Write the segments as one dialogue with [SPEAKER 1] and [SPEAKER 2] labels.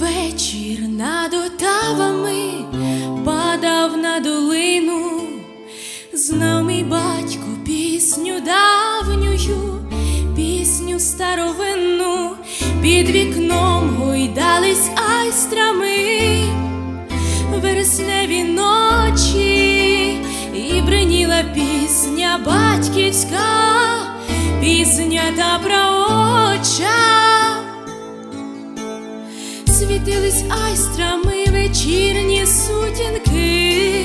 [SPEAKER 1] вечір над Отавами падав на долину. Знав мій батько пісню давнюю, пісню старовинну. Під вікном гойдались айстрами вересневі ночі, і бриніла пісня батьківська, пісня та праотча. Світились айстрами вечірні сутінки.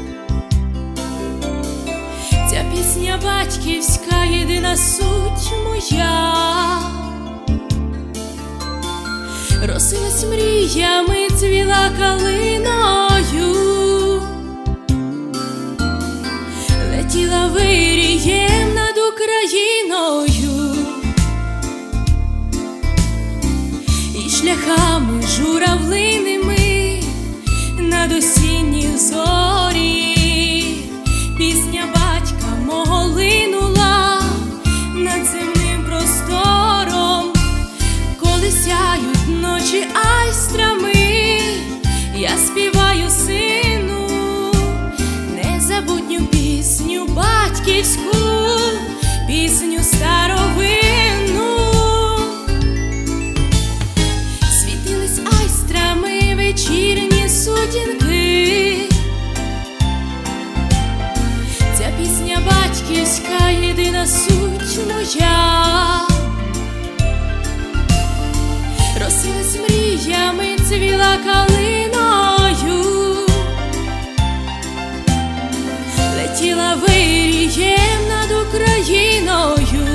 [SPEAKER 1] Ця пісня батьківська, єдина суть моя. Росилась мріями, цвіла калиною, летіла вирієм над Україною, і шляхами журавлиними над осінні зорі пісня батька мого линула над земним простором. Коли сяють ночі айстрами, я співаю сину незабутню пісню батьківську, пісню старовинну. Світились айстрами вечірні сутінки. Ця пісня батьківська, єдина суть моя. Росилась мріями, цвіла калиною, летіла вирієм над Україною.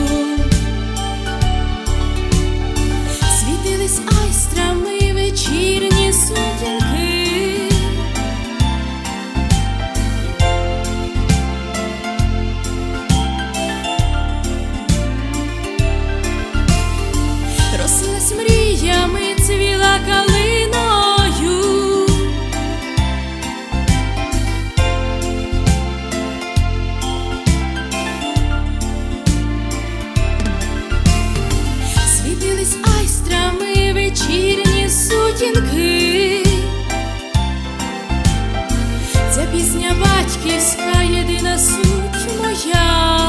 [SPEAKER 1] Світились айстрами вечірні сутінки. Росилась мріями, цвіла калиною, світились айстрами вечірні сутінки. Ця пісня батьківська, єдина суть моя.